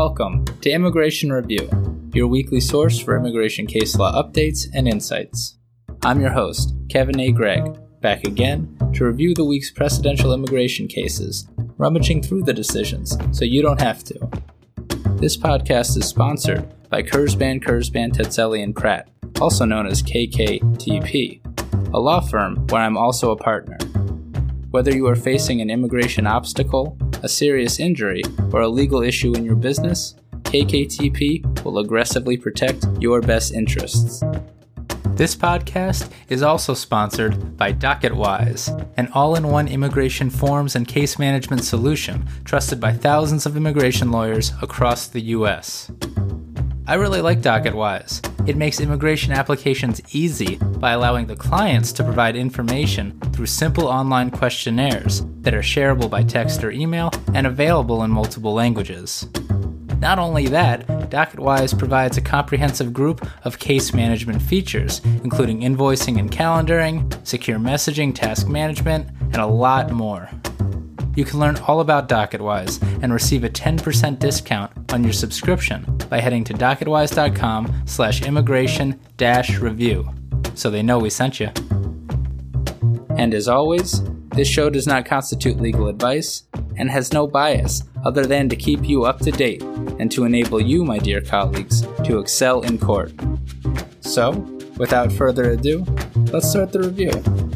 Welcome to Immigration Review, your weekly source for immigration case law updates and insights. I'm your host, Kevin A. Gregg, back again to review the week's precedential immigration cases, rummaging through the decisions so you don't have to. This podcast is sponsored by Kurzban, Tetzeli & Pratt, also known as KKTP, a law firm where I'm also a partner. Whether you are facing an immigration obstacle, a serious injury, or a legal issue in your business, KKTP will aggressively protect your best interests. This podcast is also sponsored by DocketWise, an all-in-one immigration forms and case management solution trusted by thousands of immigration lawyers across the U.S. I really like DocketWise. It makes immigration applications easy by allowing the clients to provide information through simple online questionnaires that are shareable by text or email and available in multiple languages. Not only that, DocketWise provides a comprehensive group of case management features, including invoicing and calendaring, secure messaging, task management, and a lot more. You can learn all about DocketWise and receive a 10% discount on your subscription by heading to docketwise.com/immigration-review, so they know we sent you. And as always, this show does not constitute legal advice and has no bias other than to keep you up to date and to enable you, my dear colleagues, to excel in court. So, without further ado, let's start the review.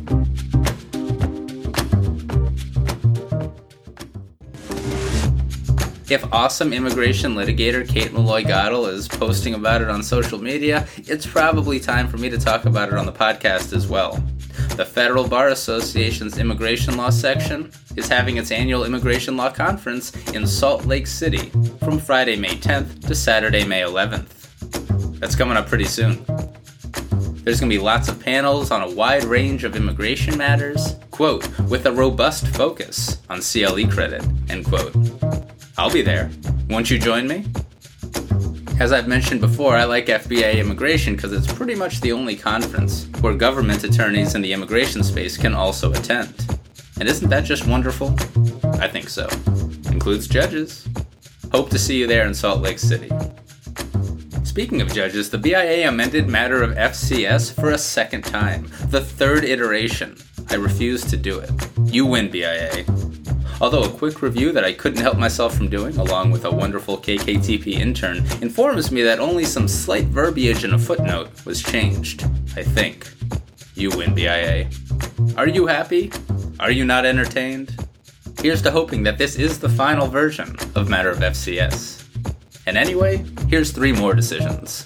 If awesome immigration litigator Kate Malloy Goddell is posting about it on social media, it's probably time for me to talk about it on the podcast as well. The Federal Bar Association's Immigration Law section is having its annual Immigration Law Conference in Salt Lake City from Friday, May 10th to Saturday, May 11th. That's coming up pretty soon. There's going to be lots of panels on a wide range of immigration matters, quote, with a robust focus on CLE credit, end quote. I'll be there. Won't you join me? As I've mentioned before, I like FBA immigration because it's pretty much the only conference where government attorneys in the immigration space can also attend. And isn't that just wonderful? I think so. Includes judges. Hope to see you there in Salt Lake City. Speaking of judges, the BIA amended matter of FCS for a second time, the third iteration. I refuse to do it. You win, BIA. Although a quick review that I couldn't help myself from doing, along with a wonderful KKTP intern, informs me that only some slight verbiage in a footnote was changed. I think. You win, BIA. Are you happy? Are you not entertained? Here's to hoping that this is the final version of Matter of FCS. And anyway, here's 3 more decisions.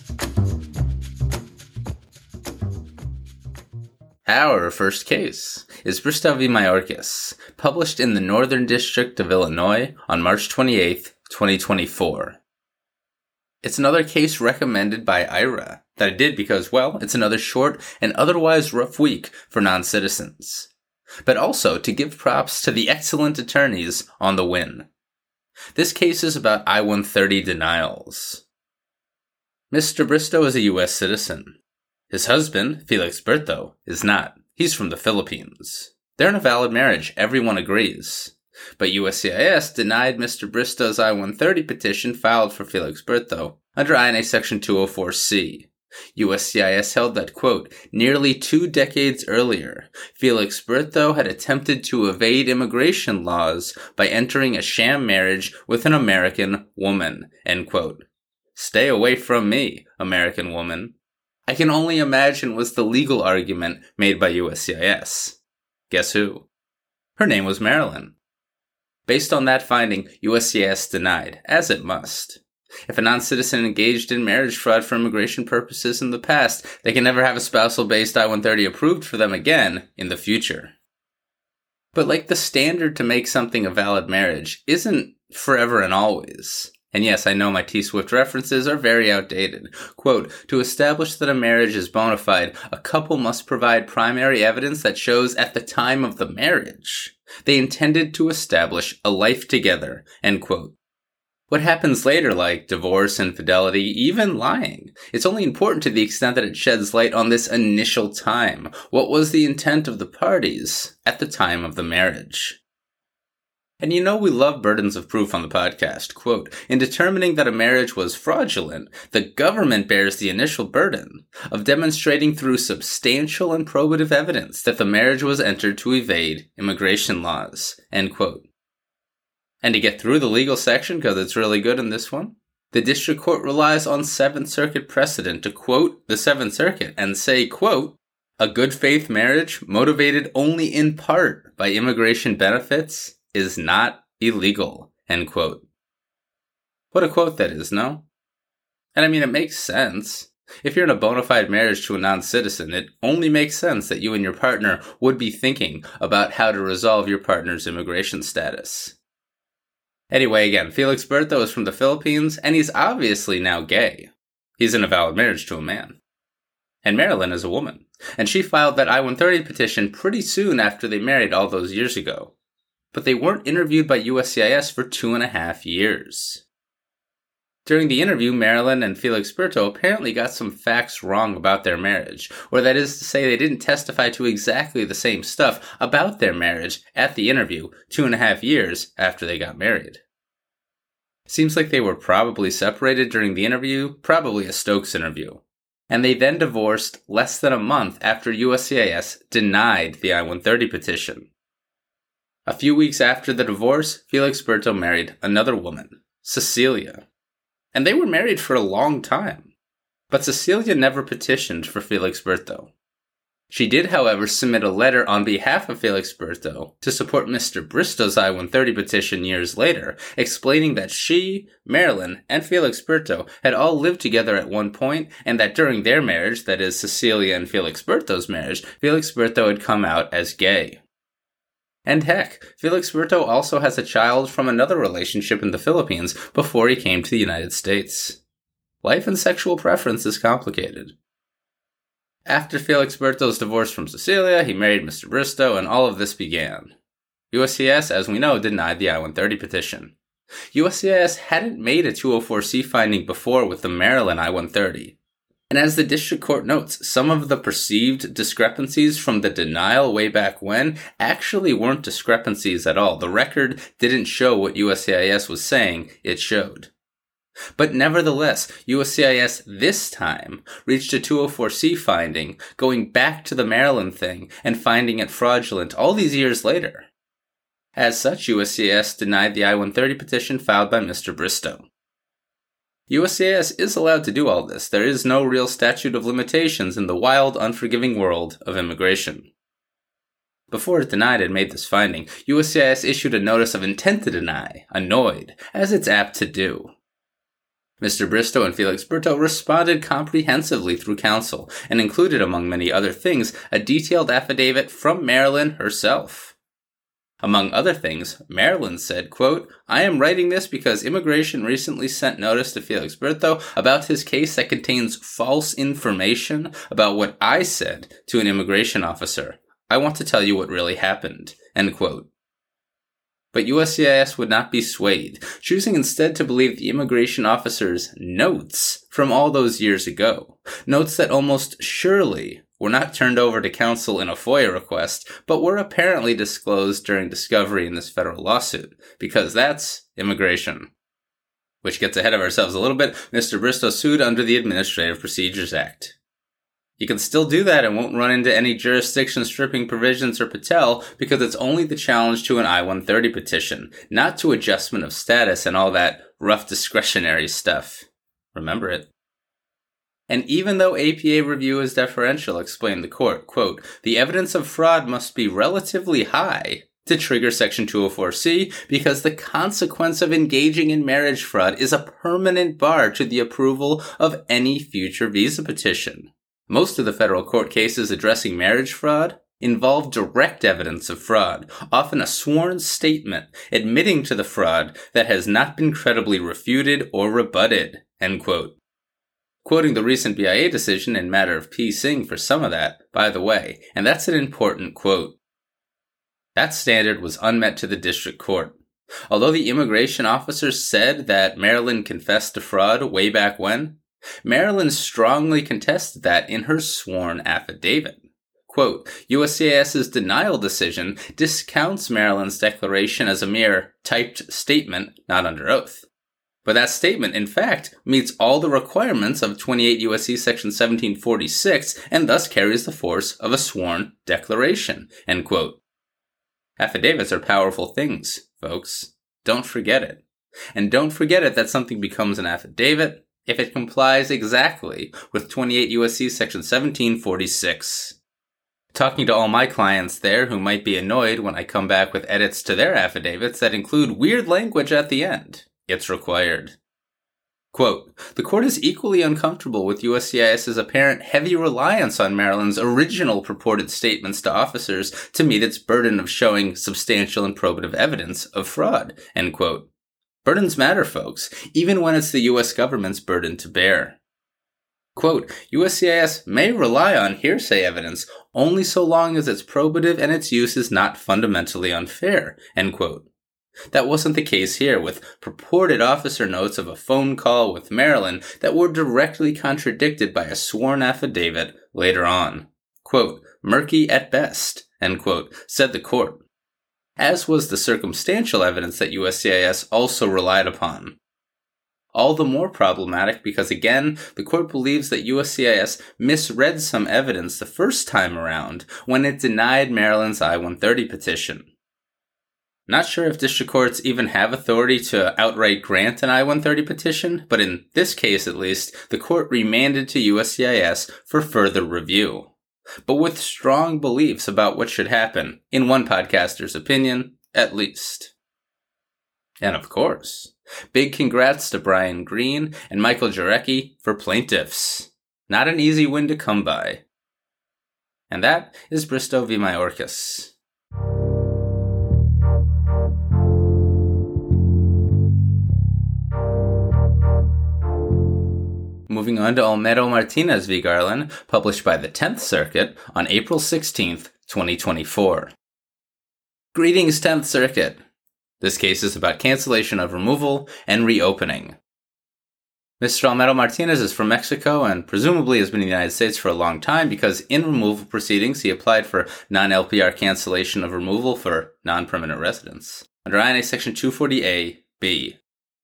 Our first case is Bristow v. Mayorkas, published in the Northern District of Illinois on March 28, 2024. It's another case recommended by IRA that I did because, well, it's another short and otherwise rough week for non-citizens. But also to give props to the excellent attorneys on the win. This case is about I-130 denials. Mr. Bristow is a U.S. citizen. His husband, Felix Berto, is not. He's from the Philippines. They're in a valid marriage, everyone agrees. But USCIS denied Mr. Bristow's I-130 petition filed for Felix Berto under INA Section 204C. USCIS held that, quote, nearly 2 decades earlier, Felix Berto had attempted to evade immigration laws by entering a sham marriage with an American woman, end quote. Stay away from me, American woman. I can only imagine was the legal argument made by USCIS. Guess who? Her name was Marilyn. Based on that finding, USCIS denied, as it must. If a non-citizen engaged in marriage fraud for immigration purposes in the past, they can never have a spousal-based I-130 approved for them again in the future. But like the standard to make something a valid marriage isn't forever and always. And yes, I know my T-Swift references are very outdated. Quote, to establish that a marriage is bona fide, a couple must provide primary evidence that shows at the time of the marriage they intended to establish a life together, end quote. What happens later, like divorce, infidelity, even lying, it's only important to the extent that it sheds light on this initial time. What was the intent of the parties at the time of the marriage? And you know we love burdens of proof on the podcast. Quote, in determining that a marriage was fraudulent, the government bears the initial burden of demonstrating through substantial and probative evidence that the marriage was entered to evade immigration laws. End quote. And to get through the legal section, because it's really good in this one, the district court relies on Seventh Circuit precedent to quote the Seventh Circuit and say, quote, a good faith marriage motivated only in part by immigration benefits is not illegal, end quote. What a quote that is, no? And I mean, it makes sense. If you're in a bona fide marriage to a non-citizen, it only makes sense that you and your partner would be thinking about how to resolve your partner's immigration status. Anyway, again, Felix Berto is from the Philippines, and he's obviously now gay. He's in a valid marriage to a man. And Marilyn is a woman, and she filed that I-130 petition pretty soon after they married all those years ago. But they weren't interviewed by USCIS for 2.5 years. During the interview, Marilyn and Felix Berto apparently got some facts wrong about their marriage, or that is to say they didn't testify to exactly the same stuff about their marriage at the interview 2.5 years after they got married. Seems like they were probably separated during the interview, probably a Stokes interview. And they then divorced less than a month after USCIS denied the I-130 petition. A few weeks after the divorce, Felix Berto married another woman, Cecilia. And they were married for a long time. But Cecilia never petitioned for Felix Berto. She did, however, submit a letter on behalf of Felix Berto to support Mr. Bristow's I-130 petition years later, explaining that she, Marilyn, and Felix Berto had all lived together at one point, and that during their marriage, that is, Cecilia and Felix Berto's marriage, Felix Berto had come out as gay. And heck, Felix Berto also has a child from another relationship in the Philippines before he came to the United States. Life and sexual preference is complicated. After Felix Berto's divorce from Cecilia, he married Mr. Bristow, and all of this began. USCIS, as we know, denied the I-130 petition. USCIS hadn't made a 204C finding before with the Maryland I-130. And as the district court notes, some of the perceived discrepancies from the denial way back when actually weren't discrepancies at all. The record didn't show what USCIS was saying it showed. But nevertheless, USCIS this time reached a 204C finding, going back to the Maryland thing and finding it fraudulent all these years later. As such, USCIS denied the I-130 petition filed by Mr. Bristow. USCIS is allowed to do all this. There is no real statute of limitations in the wild, unforgiving world of immigration. Before it denied and made this finding, USCIS issued a notice of intent to deny, annoyed, as it's apt to do. Mr. Bristow and Felix Berto responded comprehensively through counsel, and included, among many other things, a detailed affidavit from Marilyn herself. Among other things, Marilyn said, quote, I am writing this because immigration recently sent notice to Felix Berto about his case that contains false information about what I said to an immigration officer. I want to tell you what really happened, end quote. But USCIS would not be swayed, choosing instead to believe the immigration officer's notes from all those years ago. Notes that almost surely were not turned over to counsel in a FOIA request, but were apparently disclosed during discovery in this federal lawsuit, because that's immigration. Which gets ahead of ourselves a little bit. Mr. Bristow sued under the Administrative Procedures Act. You can still do that and won't run into any jurisdiction stripping provisions or Patel because it's only the challenge to an I-130 petition, not to adjustment of status and all that rough discretionary stuff. Remember it. And even though APA review is deferential, explained the court, quote, the evidence of fraud must be relatively high to trigger Section 204C because the consequence of engaging in marriage fraud is a permanent bar to the approval of any future visa petition. Most of the federal court cases addressing marriage fraud involve direct evidence of fraud, often a sworn statement admitting to the fraud that has not been credibly refuted or rebutted, end quote. Quoting the recent BIA decision in matter of P. Singh for some of that, by the way, and that's an important quote. That standard was unmet to the district court. Although the immigration officers said that Marilyn confessed to fraud way back when, Marilyn strongly contested that in her sworn affidavit. quote, USCIS's denial decision discounts Maryland's declaration as a mere typed statement not under oath. But that statement, in fact, meets all the requirements of 28 U.S.C. section 1746 and thus carries the force of a sworn declaration, end quote. Affidavits are powerful things, folks. Don't forget it. And don't forget it that something becomes an affidavit if it complies exactly with 28 U.S.C. section 1746. Talking to all my clients there who might be annoyed when I come back with edits to their affidavits that include weird language at the end. It's required. Quote, the court is equally uncomfortable with USCIS's apparent heavy reliance on Maryland's original purported statements to officers to meet its burden of showing substantial and probative evidence of fraud, end quote. Burdens matter, folks, even when it's the U.S. government's burden to bear. Quote, USCIS may rely on hearsay evidence only so long as it's probative and its use is not fundamentally unfair, end quote. That wasn't the case here, with purported officer notes of a phone call with Maryland that were directly contradicted by a sworn affidavit later on. Quote, murky at best, end quote, said the court. As was the circumstantial evidence that USCIS also relied upon. All the more problematic because, again, the court believes that USCIS misread some evidence the first time around when it denied Maryland's I-130 petition. Not sure if district courts even have authority to outright grant an I-130 petition, but in this case at least, the court remanded to USCIS for further review. But with strong beliefs about what should happen, in one podcaster's opinion, at least. And of course, big congrats to Brian Green and Michael Jarecki for plaintiffs. Not an easy win to come by. And that is Bristow v. Mayorkas. Moving on to Olmedo Martinez v. Garland, published by the 10th Circuit on April 16th, 2024. Greetings, 10th Circuit. This case is about cancellation of removal and reopening. Mr. Olmedo Martinez is from Mexico and presumably has been in the United States for a long time because in removal proceedings he applied for non-LPR cancellation of removal for non-permanent residents under INA Section 240A-B.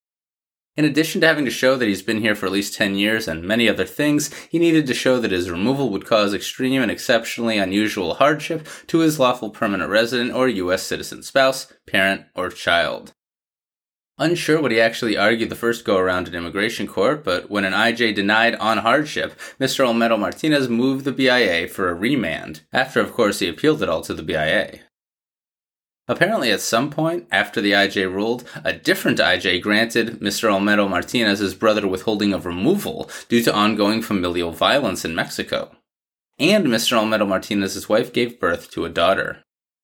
In addition to having to show that he's been here for at least 10 years and many other things, he needed to show that his removal would cause extreme and exceptionally unusual hardship to his lawful permanent resident or U.S. citizen spouse, parent, or child. Unsure what he actually argued the first go-around in immigration court, but when an IJ denied on hardship, Mr. Olmedo Martinez moved the BIA for a remand, after of course he appealed it all to the BIA. Apparently at some point, after the IJ ruled, a different IJ granted Mr. Olmedo Martinez's brother withholding of removal due to ongoing familial violence in Mexico. And Mr. Olmedo Martinez's wife gave birth to a daughter.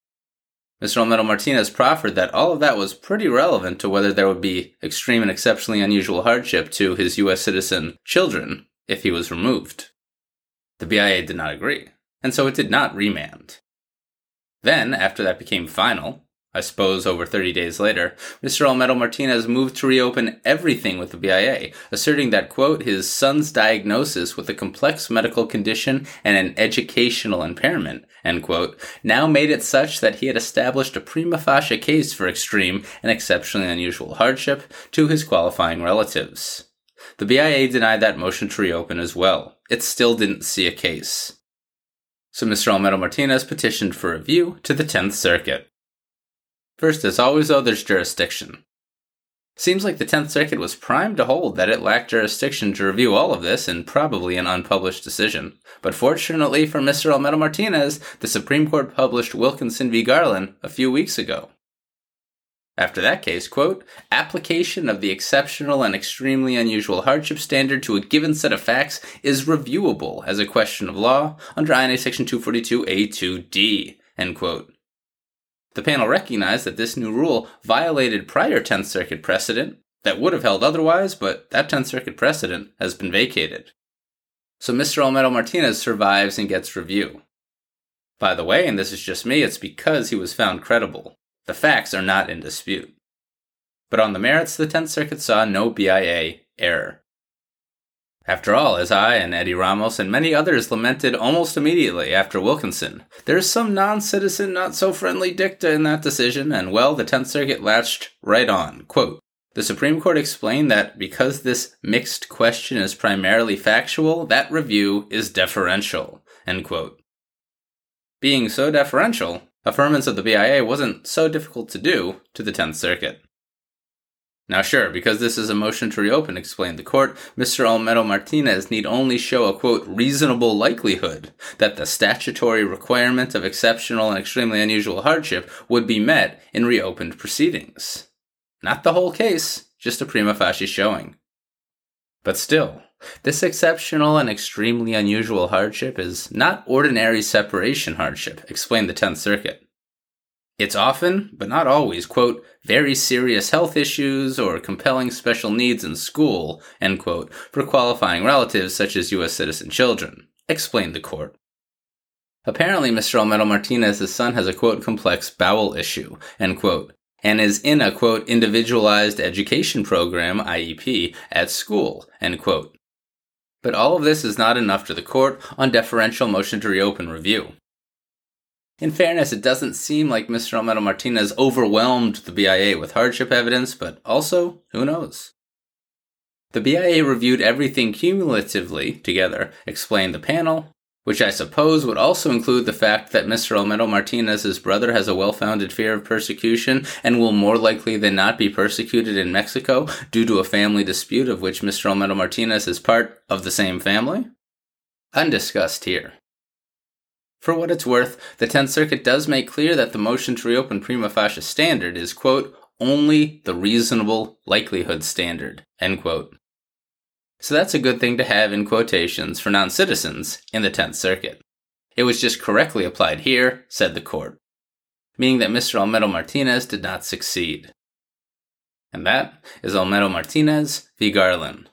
Mr. Olmedo Martinez proffered that all of that was pretty relevant to whether there would be extreme and exceptionally unusual hardship to his U.S. citizen children if he was removed. The BIA did not agree, and so it did not remand. Then, after that became final, I suppose over 30 days later, Mr. Olmedo Martinez moved to reopen everything with the BIA, asserting that, quote, his son's diagnosis with a complex medical condition and an educational impairment, end quote, now made it such that he had established a prima facie case for extreme and exceptionally unusual hardship to his qualifying relatives. The BIA denied that motion to reopen as well. It still didn't see a case. So Mr. Olmedo Martinez petitioned for review to the 10th Circuit. First, as always, though, there's jurisdiction. Seems like the 10th Circuit was primed to hold that it lacked jurisdiction to review all of this in probably an unpublished decision. But fortunately for Mr. Olmedo Martinez, the Supreme Court published Wilkinson v. Garland a few weeks ago. After that case, quote, application of the exceptional and extremely unusual hardship standard to a given set of facts is reviewable as a question of law under INA Section 242A2D, end quote. The panel recognized that this new rule violated prior 10th Circuit precedent that would have held otherwise, but that 10th Circuit precedent has been vacated. So Mr. Olmedo Martinez survives and gets review. By the way, and this is just me, it's because he was found credible. The facts are not in dispute. But on the merits, the 10th Circuit saw no BIA error. After all, as I and Eddie Ramos and many others lamented almost immediately after Wilkinson, there is some non-citizen, not-so-friendly dicta in that decision, and well, the 10th Circuit latched right on. Quote, the Supreme Court explained that because this mixed question is primarily factual, that review is deferential. End quote. Being so deferential, affirmance of the BIA wasn't so difficult to do to the 10th Circuit. Now sure, because this is a motion to reopen, explained the court, Mr. Olmedo-Martinez need only show a, quote, reasonable likelihood that the statutory requirement of exceptional and extremely unusual hardship would be met in reopened proceedings. Not the whole case, just a prima facie showing. But still, this exceptional and extremely unusual hardship is not ordinary separation hardship, explained the 10th Circuit. It's often, but not always, quote, very serious health issues or compelling special needs in school, end quote, for qualifying relatives such as U.S. citizen children, explained the court. Apparently, Mr. Olmedo-Martinez's son has a, quote, complex bowel issue, end quote, and is in a, quote, individualized education program, IEP, at school, end quote. But all of this is not enough to the court on deferential motion to reopen review. In fairness, it doesn't seem like Mr. Olmedo-Martinez overwhelmed the BIA with hardship evidence, but also, who knows? The BIA reviewed everything cumulatively together, explained the panel, which I suppose would also include the fact that Mr. Olmedo-Martinez's brother has a well-founded fear of persecution and will more likely than not be persecuted in Mexico due to a family dispute of which Mr. Olmedo-Martinez is part of the same family? Undiscussed here. For what it's worth, the 10th Circuit does make clear that the motion to reopen prima facie standard is, quote, only the reasonable likelihood standard, end quote. So that's a good thing to have in quotations for non-citizens in the 10th Circuit. It was just correctly applied here, said the court, meaning that Mr. Olmedo-Martinez did not succeed. And that is Olmedo-Martinez v. Garland.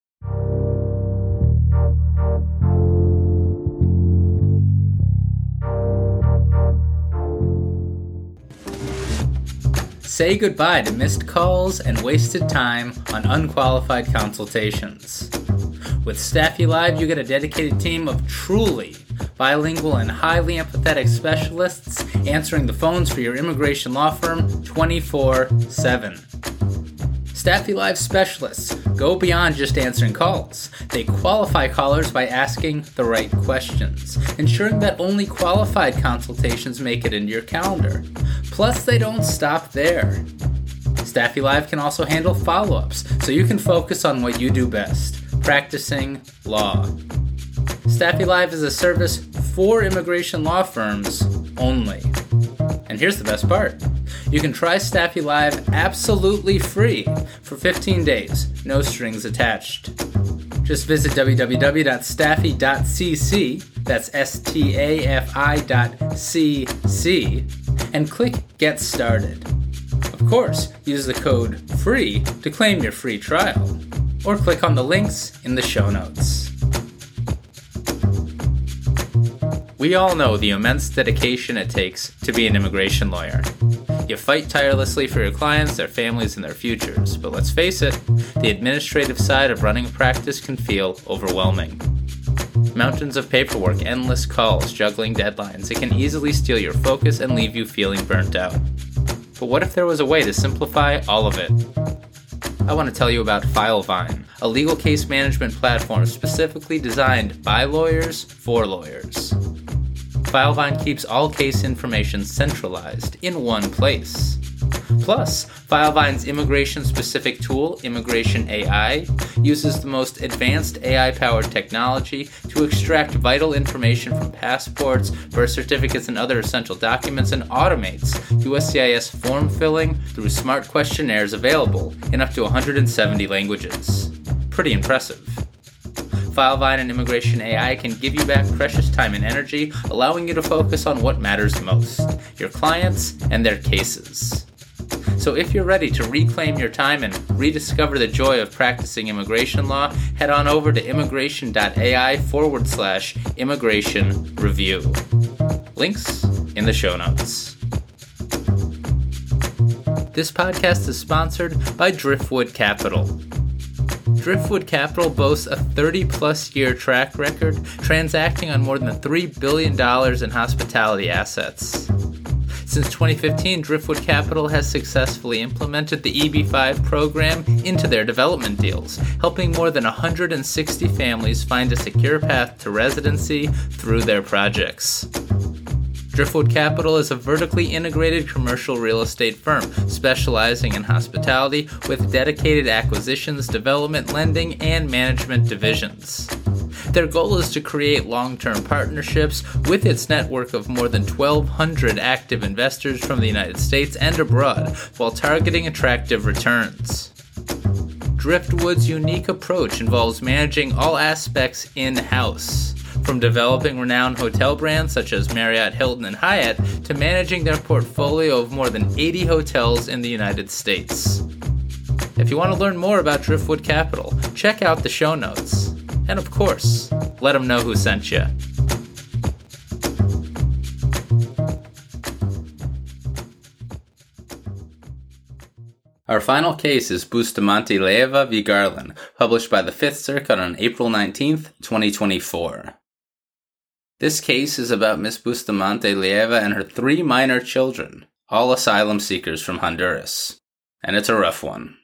Say goodbye to missed calls and wasted time on unqualified consultations. With Staffy Live, you get a dedicated team of truly bilingual and highly empathetic specialists answering the phones for your immigration law firm 24/7. Staffy Live specialists go beyond just answering calls. They qualify callers by asking the right questions, ensuring that only qualified consultations make it into your calendar. Plus, they don't stop there. Staffy Live can also handle follow-ups, so you can focus on what you do best, practicing law. Staffy Live is a service for immigration law firms only. And here's the best part. You can try Staffy Live absolutely free for 15 days, no strings attached. Just visit www.staffy.cc, that's stafi.cc, and click Get Started. Of course, use the code FREE to claim your free trial, or click on the links in the show notes. We all know the immense dedication it takes to be an immigration lawyer. You fight tirelessly for your clients, their families, and their futures, but let's face it, the administrative side of running a practice can feel overwhelming. Mountains of paperwork, endless calls, juggling deadlines, it can easily steal your focus and leave you feeling burnt out. But what if there was a way to simplify all of it? I want to tell you about FileVine, a legal case management platform specifically designed by lawyers for lawyers. FileVine keeps all case information centralized in one place. Plus, FileVine's immigration-specific tool, Immigration AI, uses the most advanced AI-powered technology to extract vital information from passports, birth certificates, and other essential documents, and automates USCIS form filling through smart questionnaires available in up to 170 languages. Pretty impressive. FileVine and Immigration AI can give you back precious time and energy, allowing you to focus on what matters most, your clients and their cases. So if you're ready to reclaim your time and rediscover the joy of practicing immigration law, head on over to immigration.ai/immigration review. Links in the show notes. This podcast is sponsored by Driftwood Capital. Driftwood Capital boasts a 30-plus year track record, transacting on more than $3 billion in hospitality assets. Since 2015, Driftwood Capital has successfully implemented the EB5 program into their development deals, helping more than 160 families find a secure path to residency through their projects. Driftwood Capital is a vertically integrated commercial real estate firm specializing in hospitality with dedicated acquisitions, development, lending, and management divisions. Their goal is to create long-term partnerships with its network of more than 1,200 active investors from the United States and abroad, while targeting attractive returns. Driftwood's unique approach involves managing all aspects in-house, from developing renowned hotel brands such as Marriott, Hilton, and Hyatt, to managing their portfolio of more than 80 hotels in the United States. If you want to learn more about Driftwood Capital, check out the show notes. And of course, let them know who sent you. Our final case is Bustamante Leyva v. Garland, published by the Fifth Circuit on April 19th, 2024. This case is about Miss Bustamante Leyva and her 3 minor children, all asylum seekers from Honduras. And it's a rough one.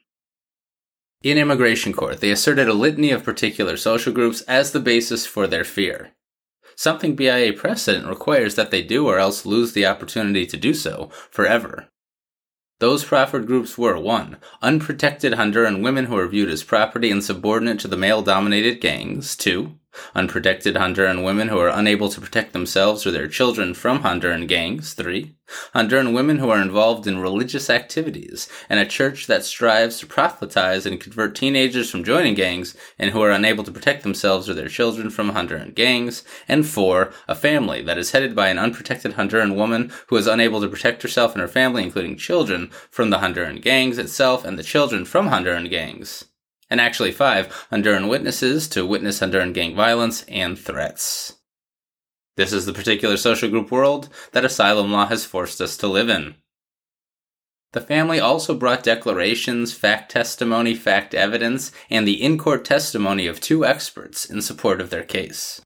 In immigration court, they asserted a litany of particular social groups as the basis for their fear. Something BIA precedent requires that they do or else lose the opportunity to do so forever. Those proffered groups were 1. Unprotected Honduran women who are viewed as property and subordinate to the male-dominated gangs. 2. Unprotected Honduran women who are unable to protect themselves or their children from Honduran gangs. 3. Honduran women who are involved in religious activities and a church that strives to proselytize and convert teenagers from joining gangs and who are unable to protect themselves or their children from Honduran gangs. And 4. A family that is headed by an unprotected Honduran woman who is unable to protect herself and her family, including children, from the Honduran gangs itself and the children from Honduran gangs. And actually 5, Honduran witnesses to witness Honduran gang violence and threats. This is the particular social group world that asylum law has forced us to live in. The family also brought declarations, fact testimony, fact evidence, and the in-court testimony of 2 experts in support of their case.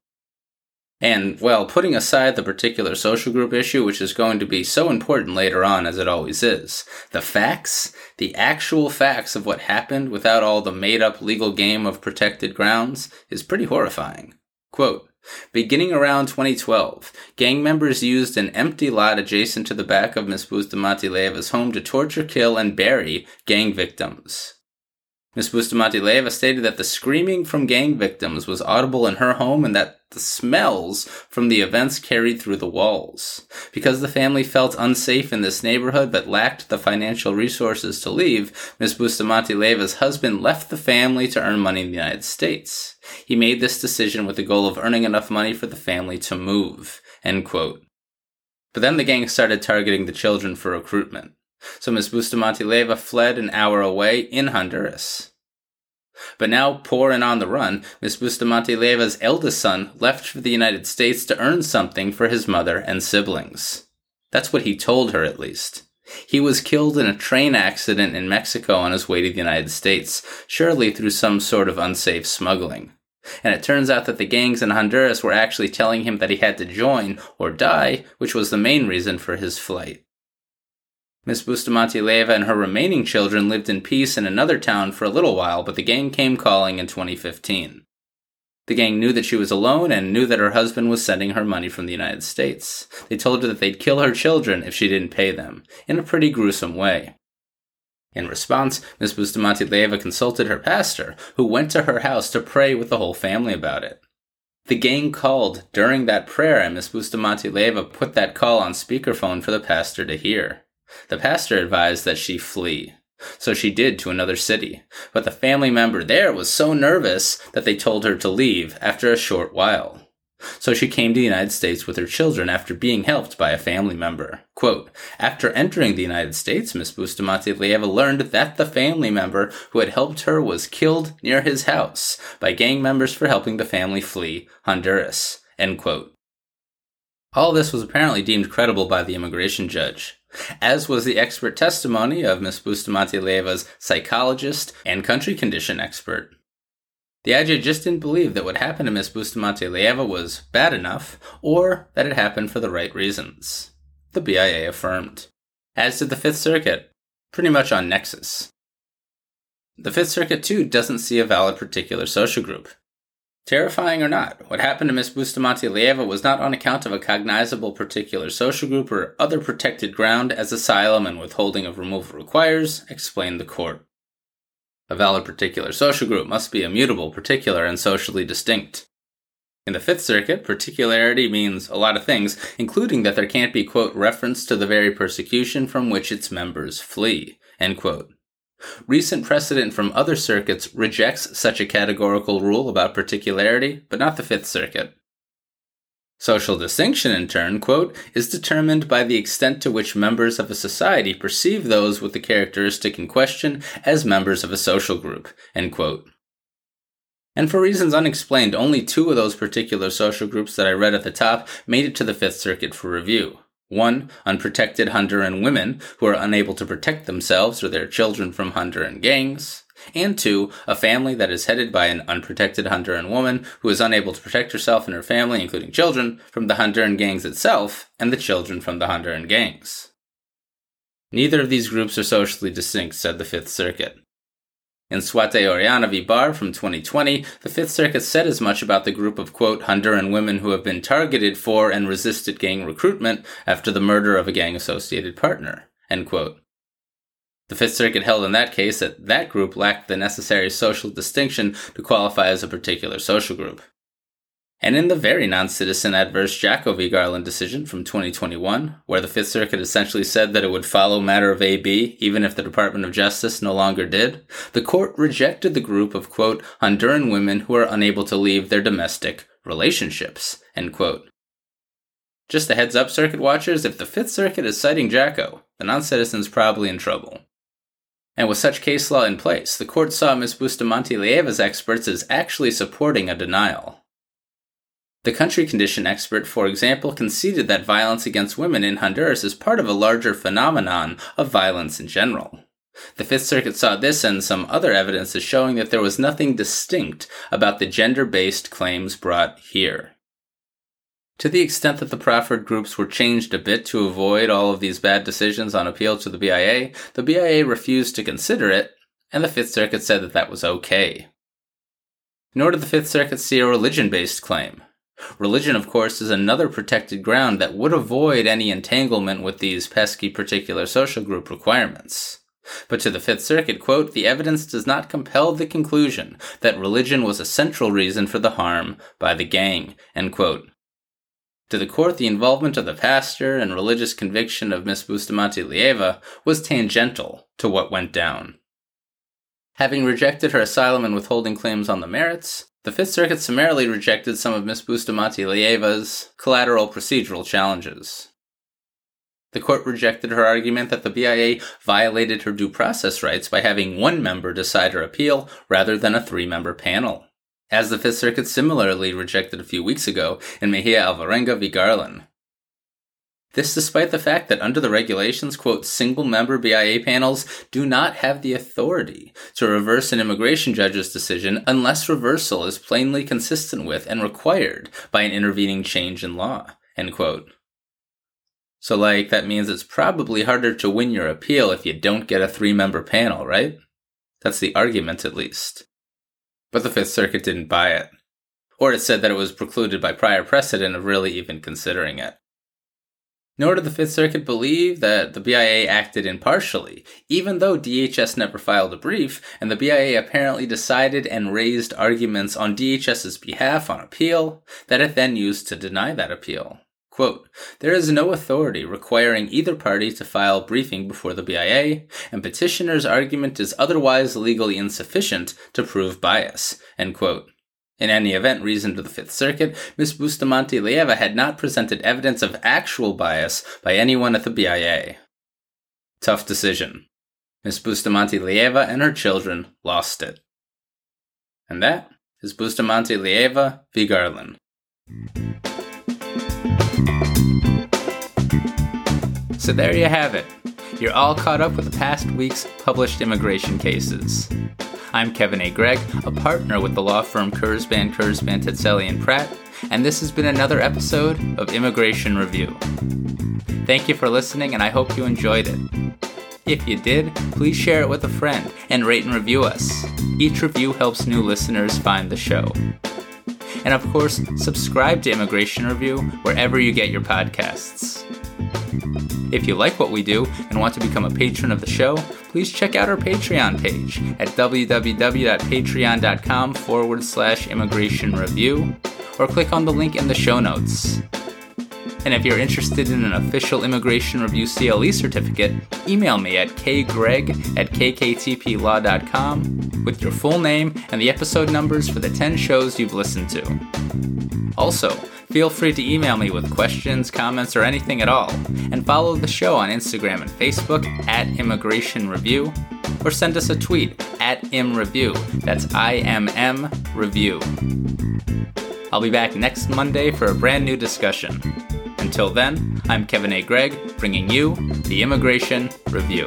And, well, putting aside the particular social group issue, which is going to be so important later on as it always is, the facts, the actual facts of what happened without all the made-up legal game of protected grounds, is pretty horrifying. Quote, beginning around 2012, gang members used an empty lot adjacent to the back of Ms. Bustamante Leyva's home to torture, kill, and bury gang victims. Ms. Bustamante Leyva stated that the screaming from gang victims was audible in her home and that the smells from the events carried through the walls. Because the family felt unsafe in this neighborhood but lacked the financial resources to leave, Ms. Bustamante Leyva's husband left the family to earn money in the United States. He made this decision with the goal of earning enough money for the family to move. End quote. But then the gang started targeting the children for recruitment. So Ms. Bustamante Leyva fled an hour away in Honduras. But now, poor and on the run, Ms. Bustamante Leyva's eldest son left for the United States to earn something for his mother and siblings. That's what he told her, at least. He was killed in a train accident in Mexico on his way to the United States, surely through some sort of unsafe smuggling. And it turns out that the gangs in Honduras were actually telling him that he had to join or die, which was the main reason for his flight. Ms. Bustamante Leyva and her remaining children lived in peace in another town for a little while, but the gang came calling in 2015. The gang knew that she was alone and knew that her husband was sending her money from the United States. They told her that they'd kill her children if she didn't pay them, in a pretty gruesome way. In response, Ms. Bustamante Leyva consulted her pastor, who went to her house to pray with the whole family about it. The gang called during that prayer, and Ms. Bustamante Leyva put that call on speakerphone for the pastor to hear. The pastor advised that she flee, so she did to another city, but the family member there was so nervous that they told her to leave after a short while. So she came to the United States with her children after being helped by a family member. Quote, after entering the United States, Ms. Bustamante Leyva learned that the family member who had helped her was killed near his house by gang members for helping the family flee Honduras. End quote. All this was apparently deemed credible by the immigration judge, as was the expert testimony of Ms. Bustamante Leyva's psychologist and country condition expert. The IJ just didn't believe that what happened to Ms. Bustamante-Lieva was bad enough, or that it happened for the right reasons. The BIA affirmed. As did the Fifth Circuit, pretty much on nexus. The Fifth Circuit, too, doesn't see a valid particular social group. Terrifying or not, what happened to Ms. Bustamante-Lieva was not on account of a cognizable particular social group or other protected ground as asylum and withholding of removal requires, explained the court. A valid particular social group must be immutable, particular, and socially distinct. In the Fifth Circuit, particularity means a lot of things, including that there can't be, quote, reference to the very persecution from which its members flee, end quote. Recent precedent from other circuits rejects such a categorical rule about particularity, but not the Fifth Circuit. Social distinction, in turn, quote, is determined by the extent to which members of a society perceive those with the characteristic in question as members of a social group, end quote. And for reasons unexplained, only 2 of those particular social groups that I read at the top made it to the Fifth Circuit for review. 1, unprotected Honduran women who are unable to protect themselves or their children from Honduran gangs. And 2, a family that is headed by an unprotected Honduran woman who is unable to protect herself and her family, including children, from the Honduran gangs itself and the children from the Honduran gangs. Neither of these groups are socially distinct, said the Fifth Circuit. In Suate Oriana v. Barr from 2020, the Fifth Circuit said as much about the group of, quote, Honduran women who have been targeted for and resisted gang recruitment after the murder of a gang-associated partner, end quote. The Fifth Circuit held in that case that that group lacked the necessary social distinction to qualify as a particular social group. And in the very non-citizen adverse Jacko v. Garland decision from 2021, where the Fifth Circuit essentially said that it would follow matter of AB even if the Department of Justice no longer did, the court rejected the group of, quote, Honduran women who are unable to leave their domestic relationships, end quote. Just a heads up, circuit watchers, if the Fifth Circuit is citing Jacko, the non-citizen's probably in trouble. And with such case law in place, the court saw Ms. Bustamante-Lieva's experts as actually supporting a denial. The country condition expert, for example, conceded that violence against women in Honduras is part of a larger phenomenon of violence in general. The Fifth Circuit saw this and some other evidence as showing that there was nothing distinct about the gender-based claims brought here. To the extent that the proffered groups were changed a bit to avoid all of these bad decisions on appeal to the BIA refused to consider it, and the Fifth Circuit said that that was okay. Nor did the Fifth Circuit see a religion-based claim. Religion, of course, is another protected ground that would avoid any entanglement with these pesky particular social group requirements. But to the Fifth Circuit, quote, the evidence does not compel the conclusion that religion was a central reason for the harm by the gang, end quote. To the court, the involvement of the pastor and religious conviction of Ms. Bustamante-Lieva was tangential to what went down. Having rejected her asylum and withholding claims on the merits, the Fifth Circuit summarily rejected some of Ms. Bustamante-Lieva's collateral procedural challenges. The court rejected her argument that the BIA violated her due process rights by having one member decide her appeal rather than a 3-member panel, as the Fifth Circuit similarly rejected a few weeks ago in Mejia Alvarenga v. Garland. This despite the fact that under the regulations, quote, single-member BIA panels do not have the authority to reverse an immigration judge's decision unless reversal is plainly consistent with and required by an intervening change in law, end quote. So, that means it's probably harder to win your appeal if you don't get a 3-member panel, right? That's the argument, at least. But the Fifth Circuit didn't buy it. Or it said that it was precluded by prior precedent of really even considering it. Nor did the Fifth Circuit believe that the BIA acted impartially, even though DHS never filed a brief, and the BIA apparently decided and raised arguments on DHS's behalf on appeal that it then used to deny that appeal. Quote, there is no authority requiring either party to file briefing before the BIA, and petitioner's argument is otherwise legally insufficient to prove bias, end quote. In any event, reasoned to the Fifth Circuit, Ms. Bustamante-Lieva had not presented evidence of actual bias by anyone at the BIA. Tough decision. Ms. Bustamante-Lieva and her children lost it. And that is Bustamante-Lieva v. Garland. So there you have it. you're all caught up with the past week's published immigration cases. I'm Kevin A. Gregg, a partner with the law firm Kurzban, Tetzeli & Pratt, and this has been another episode of Immigration Review. Thank you for listening, and I hope you enjoyed it. If you did, please share it with a friend and rate and review us. Each review helps new listeners find the show. And of course, subscribe to Immigration Review wherever you get your podcasts. If you like what we do and want to become a patron of the show, please check out our Patreon page at www.patreon.com/Immigration Review, or click on the link in the show notes. And if you're interested in an official Immigration Review CLE certificate, email me at kgreg@kktplaw.com with your full name and the episode numbers for the 10 shows you've listened to. Also, feel free to email me with questions, comments, or anything at all, and follow the show on Instagram and Facebook at Immigration Review, or send us a tweet at ImReview. That's IMM Review. I'll be back next Monday for a brand new discussion. Until then, I'm Kevin A. Gregg, bringing you the Immigration Review.